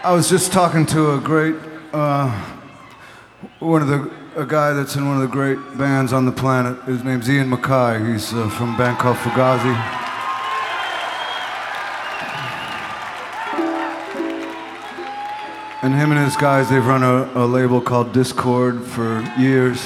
I was just talking to a great, a guy that's in one of the great bands on the planet. His name's Ian MacKaye. He's from a band called Fugazi. And him and his guys, they've run a label called Discord for years.